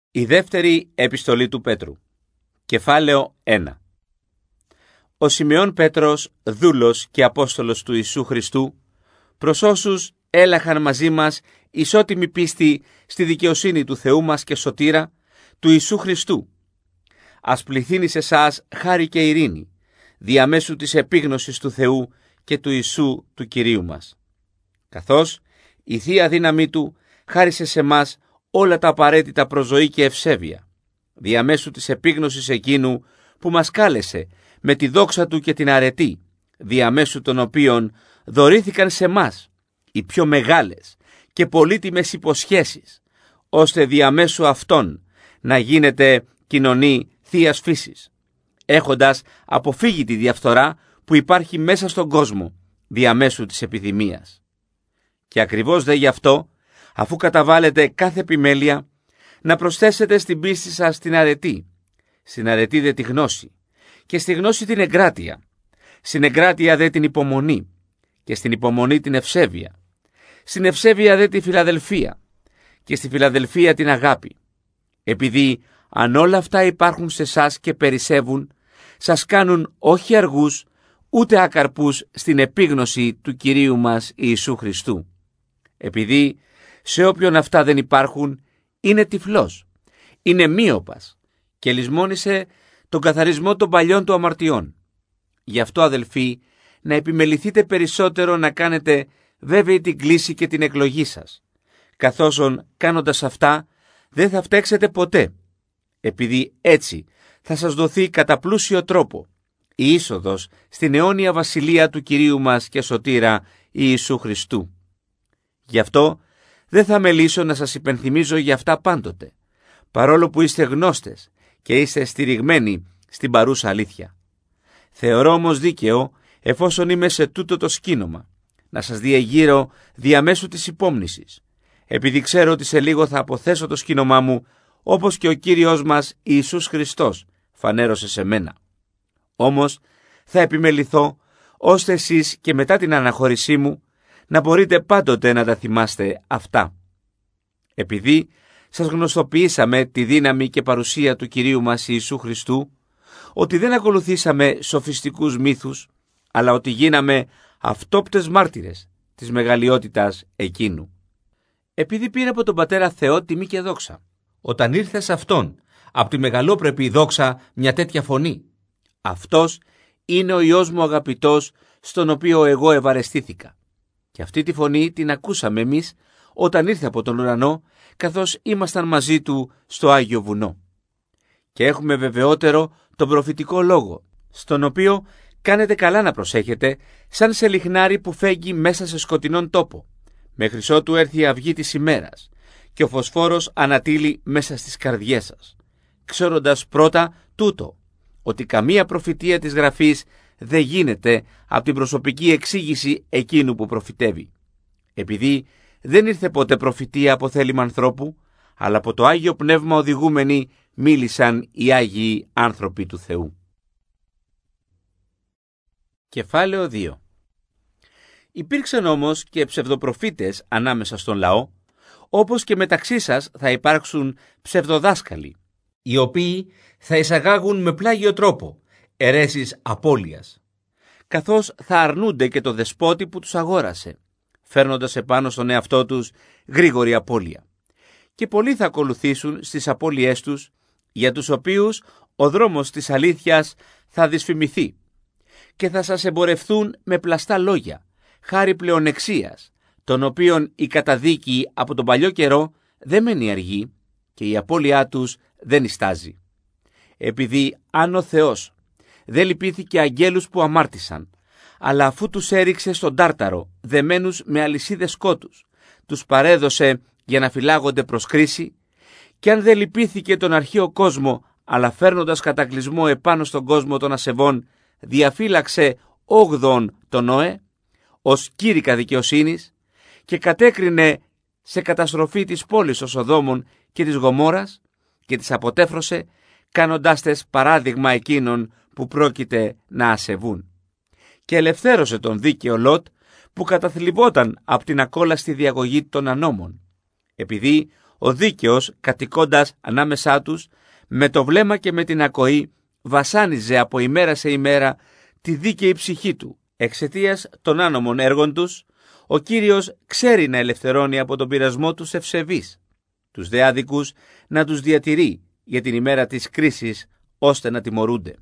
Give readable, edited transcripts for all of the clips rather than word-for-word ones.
Η δεύτερη επιστολή του Πέτρου. Κεφάλαιο 1. Ο Σιμεών Πέτρος, δούλος και Απόστολος του Ιησού Χριστού, προς όσους έλαχαν μαζί μας ισότιμη πίστη στη δικαιοσύνη του Θεού μας και σωτήρα, του Ιησού Χριστού. Ας πληθύνει σε εσάς χάρη και ειρήνη, διαμέσου της επίγνωσης του Θεού και του Ιησού του Κυρίου μας. Καθώς η Θεία δύναμή Του χάρισε σε μας όλα τα απαραίτητα προς ζωή και ευσέβεια, διαμέσου της επίγνωσης εκείνου που μας κάλεσε με τη δόξα Του και την αρετή, διαμέσου των οποίων δωρήθηκαν σε μας οι πιο μεγάλες και πολύτιμες υποσχέσεις, ώστε διαμέσου αυτών να γίνεται κοινωνή Θείας φύσης, έχοντας αποφύγει τη διαφθορά που υπάρχει μέσα στον κόσμο διαμέσου της επιδημίας. Και ακριβώς δε γι' αυτό, αφού καταβάλλετε κάθε επιμέλεια, να προσθέσετε στην πίστη σας την αρετή, στην αρετή δε τη γνώση, και στη γνώση την εγκράτεια, στην εγκράτεια δε την υπομονή, και στην υπομονή την ευσέβεια, στην ευσέβεια δε τη φιλαδελφία, και στη φιλαδελφία την αγάπη. Επειδή αν όλα αυτά υπάρχουν σε σας και περισσεύουν, σας κάνουν όχι αργούς, ούτε άκαρπους στην επίγνωση του Κυρίου μας Ιησού Χριστού. Επειδή σε όποιον αυτά δεν υπάρχουν, είναι τυφλός, είναι μύοπας και λησμόνησε τον καθαρισμό των παλιών του αμαρτιών. Γι' αυτό, αδελφοί, να επιμεληθείτε περισσότερο να κάνετε βέβαιη την κλίση και την εκλογή σας, καθώς κάνοντας αυτά δεν θα φταίξετε ποτέ, επειδή έτσι θα σας δοθεί κατά πλούσιο τρόπο η είσοδος στην αιώνια βασιλεία του Κυρίου μας και σωτήρα Ιησού Χριστού. Γι' αυτό δεν θα μελήσω να σας υπενθυμίζω για αυτά πάντοτε, παρόλο που είστε γνώστες και είστε στηριγμένοι στην παρούσα αλήθεια. Θεωρώ όμως δίκαιο, εφόσον είμαι σε τούτο το σκήνομα, να σας διεγείρω διαμέσου της υπόμνησης, επειδή ξέρω ότι σε λίγο θα αποθέσω το σκήνομά μου, όπως και ο Κύριος μας Ιησούς Χριστός φανέρωσε σε μένα. Όμως θα επιμεληθώ, ώστε εσείς και μετά την αναχώρησή μου να μπορείτε πάντοτε να τα θυμάστε αυτά. Επειδή σας γνωστοποιήσαμε τη δύναμη και παρουσία του Κυρίου μας Ιησού Χριστού, ότι δεν ακολουθήσαμε σοφιστικούς μύθους, αλλά ότι γίναμε αυτόπτες μάρτυρες της μεγαλειότητας εκείνου. Επειδή πήρε από τον Πατέρα Θεό τιμή και δόξα, όταν ήρθε σε Αυτόν από τη μεγαλόπρεπη δόξα μια τέτοια φωνή, αυτός είναι ο Υιός μου αγαπητός, στον οποίο εγώ ευαρεστήθηκα. Και αυτή τη φωνή την ακούσαμε εμείς όταν ήρθε από τον ουρανό, καθώς ήμασταν μαζί Του στο Άγιο Βουνό. Και έχουμε βεβαιότερο τον προφητικό λόγο, στον οποίο κάνετε καλά να προσέχετε, σαν σε λιχνάρι που φέγγει μέσα σε σκοτεινόν τόπο, μέχρι ότου έρθει η αυγή της ημέρας και ο φωσφόρος ανατείλει μέσα στις καρδιές σας, ξέροντας πρώτα τούτο, ότι καμία προφητεία της Γραφής δεν γίνεται από την προσωπική εξήγηση εκείνου που προφητεύει. Επειδή δεν ήρθε ποτέ προφητεία από θέλημα ανθρώπου, αλλά από το Άγιο Πνεύμα οδηγούμενοι μίλησαν οι Άγιοι άνθρωποι του Θεού. Κεφάλαιο 2. Υπήρξαν όμως και ψευδοπροφήτες ανάμεσα στον λαό, όπως και μεταξύ σας θα υπάρξουν ψευδοδάσκαλοι, οι οποίοι θα εισαγάγουν με πλάγιο τρόπο αιρέσεις απώλειας, καθώς θα αρνούνται και το δεσπότη που τους αγόρασε, φέρνοντας επάνω στον εαυτό τους γρήγορη απώλεια. Και πολλοί θα ακολουθήσουν στις απώλειές τους, για τους οποίους ο δρόμος της αλήθειας θα δυσφημιθεί, και θα σας εμπορευθούν με πλαστά λόγια, χάρη πλεονεξίας, των οποίων η καταδίκη από τον παλιό καιρό δεν μένει αργή και η απώλειά τους δεν ιστάζει. Επειδή αν ο Θεός δεν λυπήθηκε αγγέλους που αμάρτησαν, αλλά αφού τους έριξε στον τάρταρο δεμένους με αλυσίδες σκότους, τους παρέδωσε για να φυλάγονται προς κρίση, και αν δεν λυπήθηκε τον αρχαίο κόσμο, αλλά φέρνοντας κατακλυσμό επάνω στον κόσμο των ασεβών, διαφύλαξε 8 τον Νόε ως κήρυκα δικαιοσύνης και κατέκρινε σε καταστροφή της πόλης των Σοδόμων και της Γομόρας και τις αποτέφρωσε, κάνοντάς τες παράδειγμα εκείνων που πρόκειται να ασεβούν. Και ελευθέρωσε τον δίκαιο Λότ, που καταθλιβόταν από την ακόλαστη διαγωγή των ανώμων, επειδή Ο δίκαιος, κατοικώντας ανάμεσά τους, με το βλέμμα και με την ακοή, βασάνιζε από ημέρα σε ημέρα τη δίκαιη ψυχή του. Εξαιτίας των άνομων έργων τους, ο Κύριος ξέρει να ελευθερώνει από τον πειρασμό τους ευσεβείς, τους δε άδικους να τους διατηρεί για την ημέρα της κρίσης, ώστε να τιμωρούνται.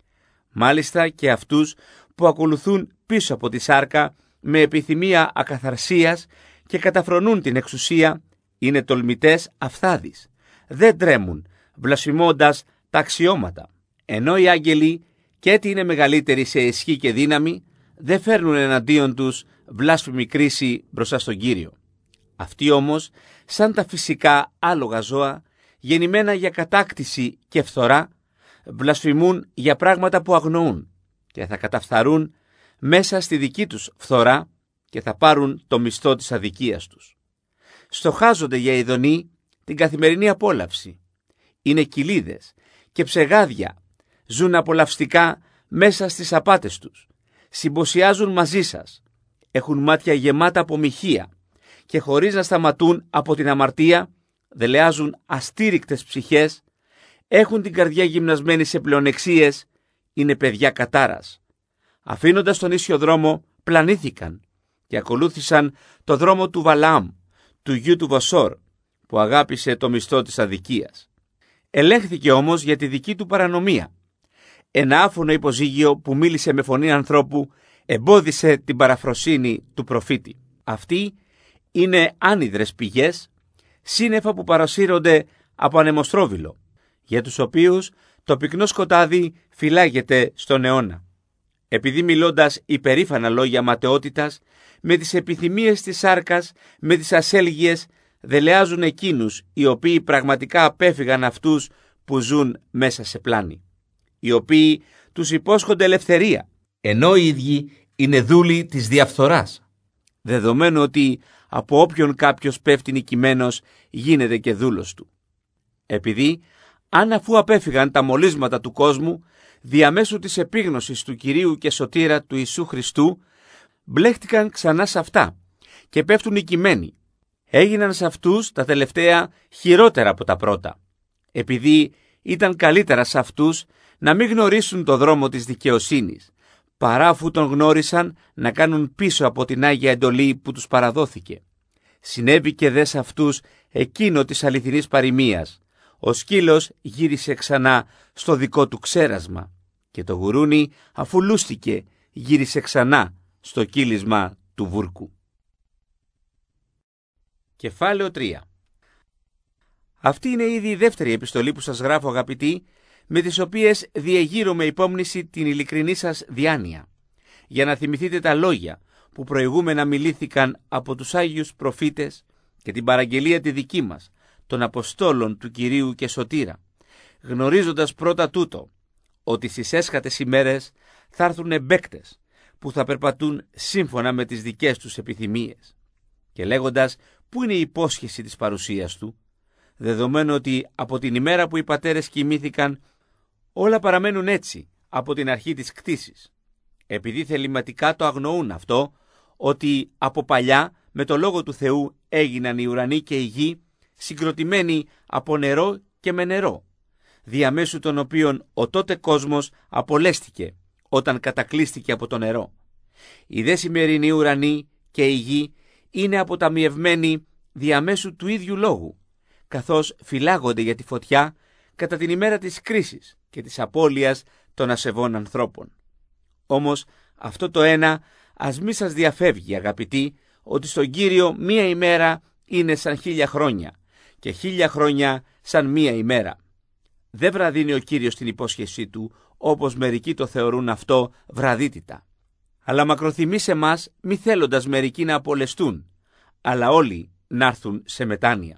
Μάλιστα και αυτούς που ακολουθούν πίσω από τη σάρκα με επιθυμία ακαθαρσίας και καταφρονούν την εξουσία, είναι τολμητές αφθάδεις, δεν τρέμουν, βλασφημώντας τα αξιώματα, ενώ οι άγγελοι, και έτσι είναι μεγαλύτεροι σε ισχύ και δύναμη, δεν φέρνουν εναντίον τους βλάσφημη κρίση μπροστά στον Κύριο. Αυτοί όμως, σαν τα φυσικά άλογα ζώα, γεννημένα για κατάκτηση και φθορά, βλασφημούν για πράγματα που αγνοούν και θα καταφθαρούν μέσα στη δική τους φθορά και θα πάρουν το μισθό της αδικίας τους. Στοχάζονται για ειδονή την καθημερινή απόλαυση. Είναι κοιλίδες και ψεγάδια, ζουν απολαυστικά μέσα στις απάτες τους, συμποσιάζουν μαζί σας, έχουν μάτια γεμάτα από μοιχεία και χωρίς να σταματούν από την αμαρτία, δελεάζουν αστήρικτες ψυχές, έχουν την καρδιά γυμνασμένη σε πλεονεξίες, είναι παιδιά κατάρας. Αφήνοντας τον ίσιο δρόμο, πλανήθηκαν και ακολούθησαν το δρόμο του Βαλαάμ, του γιου του Βασόρ, που αγάπησε το μισθό της αδικίας. Ελέγχθηκε όμως για τη δική του παρανομία. Ένα άφωνο υποζύγιο που μίλησε με φωνή ανθρώπου εμπόδισε την παραφροσύνη του προφήτη. Αυτοί είναι άνυδρες πηγές, σύννεφα που παρασύρονται από ανεμοστρόβιλο, για τους οποίους το πυκνό σκοτάδι φυλάγεται στον αιώνα. Επειδή μιλώντας υπερήφανα λόγια ματαιότητας, με τις επιθυμίες της σάρκας, με τις ασέλγειες, δελεάζουν εκείνους οι οποίοι πραγματικά απέφυγαν αυτούς που ζουν μέσα σε πλάνη, οι οποίοι τους υπόσχονται ελευθερία, ενώ οι ίδιοι είναι δούλοι της διαφθοράς, δεδομένου ότι από όποιον κάποιος πέφτει νικημένος γίνεται και δούλος του. Επειδή, αν αφού απέφυγαν τα μολύσματα του κόσμου, διαμέσου της επίγνωσης του Κυρίου και Σωτήρα του Ιησού Χριστού, μπλέχτηκαν ξανά σε αυτά και πέφτουν νικημένοι. Έγιναν σε αυτούς τα τελευταία χειρότερα από τα πρώτα, επειδή ήταν καλύτερα σε αυτούς να μην γνωρίσουν το δρόμο της δικαιοσύνης, παρά αφού τον γνώρισαν να κάνουν πίσω από την Άγια εντολή που τους παραδόθηκε. Συνέβη και δε σε αυτούς εκείνο της αληθινής παροιμίας. Ο σκύλος γύρισε ξανά στο δικό του ξέρασμα και το γουρούνι, αφού λούστηκε, γύρισε ξανά στο κύλισμα του βούρκου. Κεφάλαιο 3. Αυτή είναι ήδη η δεύτερη επιστολή που σας γράφω, αγαπητοί, με τις οποίες διεγείρω με υπόμνηση την ειλικρινή σας διάνοια, για να θυμηθείτε τα λόγια που προηγούμενα μιλήθηκαν από τους Άγιους προφήτες και την παραγγελία τη δική μας, των Αποστόλων του Κυρίου και Σωτήρα, γνωρίζοντας πρώτα τούτο, ότι στις έσχατες ημέρες θα έρθουν εμπέκτες που θα περπατούν σύμφωνα με τις δικές τους επιθυμίες, και λέγοντας πού είναι η υπόσχεση της παρουσίας του, δεδομένου ότι από την ημέρα που οι πατέρες κοιμήθηκαν όλα παραμένουν έτσι από την αρχή της κτήσης, επειδή θεληματικά το αγνοούν αυτό, ότι από παλιά με το λόγο του Θεού έγιναν οι ουρανοί και η γη συγκροτημένοι από νερό και με νερό, διαμέσου των οποίων ο τότε κόσμος απολέστηκε όταν κατακλείστηκε από το νερό. Οι δε σημερινοί ουρανοί και η γη είναι αποταμιευμένοι διαμέσου του ίδιου λόγου, καθώς φυλάγονται για τη φωτιά κατά την ημέρα της κρίσης και της απώλειας των ασεβών ανθρώπων. Όμως αυτό το ένα ας μη σας διαφεύγει, αγαπητοί, ότι στον Κύριο μία ημέρα είναι σαν 1000 χρόνια και 1000 χρόνια σαν μία ημέρα. Δεν βραδύνει ο Κύριος την υπόσχεσή του, όπως μερικοί το θεωρούν αυτό βραδύτητα. Αλλά μακροθυμεί σε μας, μη θέλοντας μερικοί να απολεστούν, αλλά όλοι να έρθουν σε μετάνοια.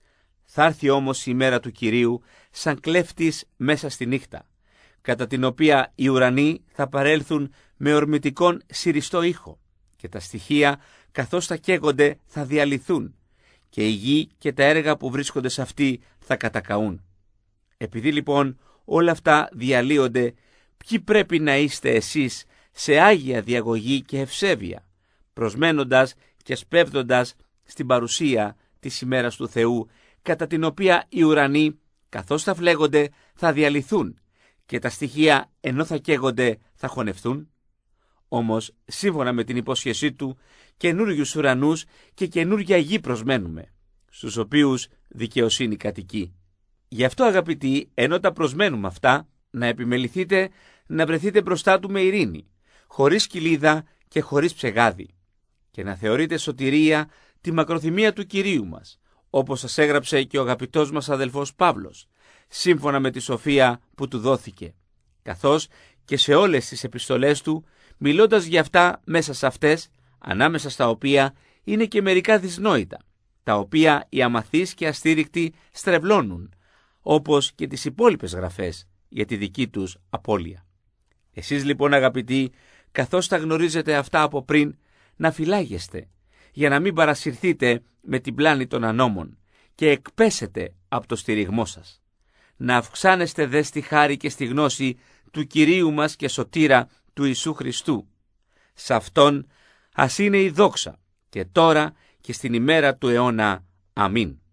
Θα έρθει όμως η μέρα του Κυρίου σαν κλέφτης μέσα στη νύχτα, κατά την οποία οι ουρανοί θα παρέλθουν με ορμητικόν συριστό ήχο και τα στοιχεία καθώς θα καίγονται θα διαλυθούν και η γη και τα έργα που βρίσκονται σε αυτή θα κατακαούν. Επειδή λοιπόν όλα αυτά διαλύονται, ποιοι πρέπει να είστε εσείς σε άγια διαγωγή και ευσέβεια, προσμένοντας και σπέβδοντας στην παρουσία της ημέρας του Θεού, κατά την οποία οι ουρανοί, καθώς θα φλέγονται, θα διαλυθούν και τα στοιχεία, ενώ θα καίγονται, θα χωνευτούν. Όμως, σύμφωνα με την υπόσχεσή του, καινούριους ουρανούς και καινούρια γη προσμένουμε, στους οποίους δικαιοσύνη κατοικεί. Γι' αυτό, αγαπητοί, ενώ τα προσμένουμε αυτά, να επιμεληθείτε να βρεθείτε μπροστά του με ειρήνη, χωρίς κοιλίδα και χωρίς ψεγάδι, και να θεωρείτε σωτηρία τη μακροθυμία του Κυρίου μας, όπως σας έγραψε και ο αγαπητός μας αδελφός Παύλος, σύμφωνα με τη σοφία που του δόθηκε, καθώς και σε όλες τις επιστολές του, μιλώντας για αυτά μέσα σε αυτές, ανάμεσα στα οποία είναι και μερικά δυσνόητα, τα οποία οι αμαθείς και αστήρικτοι στρεβλώνουν, όπως και τις υπόλοιπες γραφές για τη δική τους απώλεια. Εσείς λοιπόν, αγαπητοί, καθώς τα γνωρίζετε αυτά από πριν, να φυλάγεστε, για να μην παρασυρθείτε με την πλάνη των ανώμων και εκπέσετε από το στηριγμό σας. Να αυξάνεστε δε στη χάρη και στη γνώση του Κυρίου μας και Σωτήρα του Ιησού Χριστού. Σ' Αυτόν ας είναι η δόξα και τώρα και στην ημέρα του αιώνα. Αμήν.